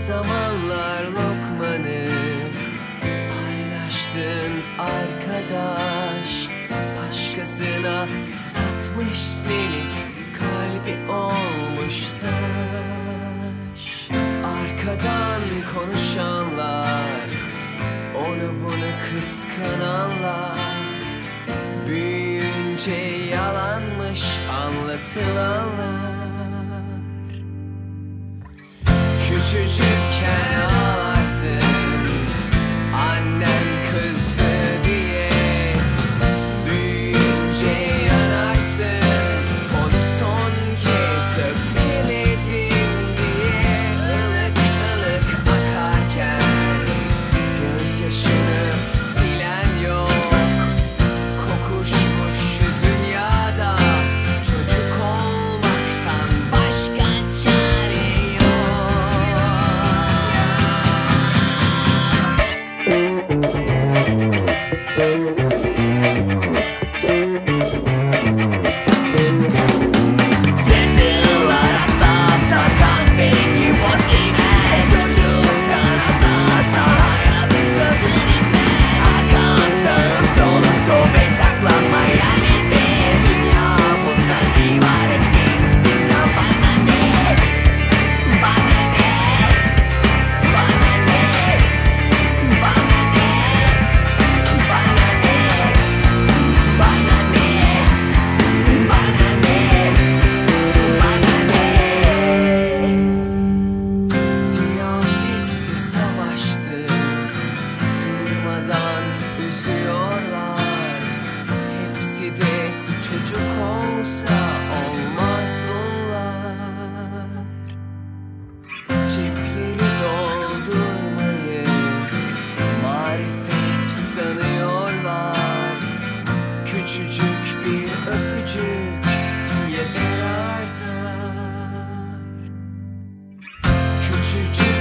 zamanlar lokmanı paylaştığın arkadaş başkasına satmış seni, kalbi olmuş taş. Arkadan konuşanlar, onu bunu kıskananlar, büyüyünce yalanmış anlatılanlar. Küçücükken ağlarsın, annen kızdı diye. Büyüyünce yanarsın, onu son kez öpemedim diye. Ilık ılık akarken gözyaşını silen yok. Kokuşmuş şu dünyada çocuk olmaktan başka çare yok. Tırtıllar asla asla kahverengi bot giymez. Çocuksan asla asla hayatın tadı bilmez. Arkam sağım solum sohbet saklanmaya nefes. Dünya bundan ibaret, gerisinden bana ne? Bana ne? Bana ne? Bana ne? Bana ne? Bana ne? Bana ne? Bana ne? Siyasette savaştı, durmadan üzüyorlar. Hepsi de çocuk olsa olmaz bunlar. Cepleri doldurmayı marifet sanıyorlar. Küçücük bir öpücük yeter artar. Küçücük